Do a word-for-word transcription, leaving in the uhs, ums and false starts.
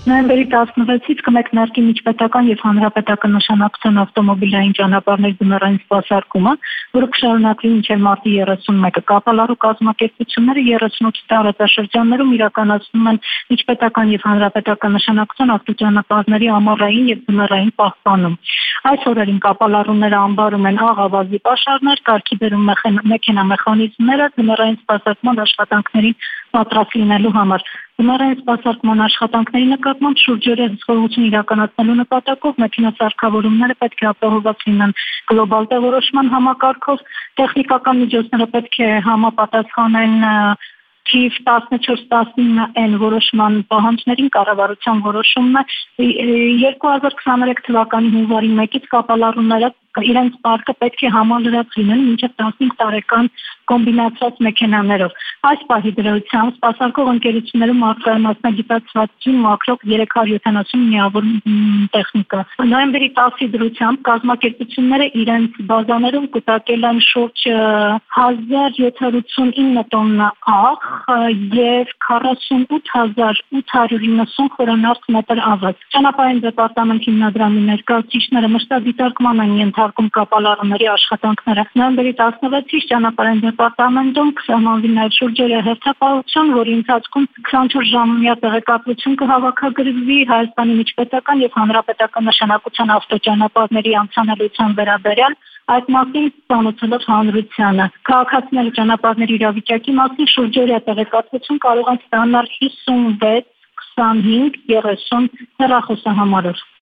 Նոյեմբերի տասնվեցից կմեկնարկի միջպետական եւ հանրապետական նշանակության ավտոմոբիլային ճանապարհների բնորային սպասարկումը, որը կշարունակվի մինչեւ մարտի երեսունմեկը։ Կապալառու կազմակերպությունները երեսունութ տարածաշրջաններում իրականացնում են միջպետական եւ հանրապետական նշանակության ավտոճանապարհների ամառային եւ բնորային պահպանում։ Այս օրերին կապալառուները ամբարում են աղավազի պաշարներ, կարգի բերում մեքենամեխանիզմները բնորային սպասարկման աշխատանքներին պատրաստ լինելու համար։ Բնորային սպասարկման աշխատանքների նկատմամբ շուրջօրյա հսկողություն իրականացնելու նպատակով մեքենասարքավորումները պետք է ապահովված լինեն գլոբալ տեղորոշման համակարգով, տեխնիկական միջոցները պետք է համապատասխանեն թիվ տասնչորս տասնինը N որոշման պահանջներին կառավարության որոշումն է երկու հազար քսաներեք թվականի հունվարի մեկից կապալառուները իրենց պարկը պետք է համալրած լինեն մինչև տասնհինգ տարեկան կոմբինացված մեքենաներով։ Այս պահի դրությամբ սպասարկող ընկերություններում մասնագիտացված մակրոկ երեք հարյուր յոթանասուն միավոր տեխնիկա։ Նոյեմբերի տասի դրությամբ կազմակերպությունները իրենց բազաներում կուտակել են շուրջ հազար յոթ հարյուր ութսունինը տոննա աղ եւ քառասունութ հազար ութ հարյուր իննսուն խորանարդ մետր աղաց։ Ճանապարհային դեպարտամենտի հիմնադրամի ներկայացուցիչները մշտադիտարկման են ենթարկում կապալառուների աշխատանքները։ Նոյեմբերի տասնվեցից ճանապարհային դեպարտամենտում կսահմանվի նաև շուրջօրյա հերթապահություն, որի ընթացքում քսանչորս ժամյա տեղեկատվություն կհավաքագրվի Հայաստանի միջպետական եւ հանրապետական նշանակության ավտոճանապարհների անցանելիության վերաբերյալ, այդ մասին ծանոթելով հանրությանը։ Քաղաքացիները ճանապարհների իրավիճակի մասին շուրջօրյա տեղեկատվություն կարող են ստանալ հիսունվեց քսանհինգ երեսուն հեռախոսահամարով։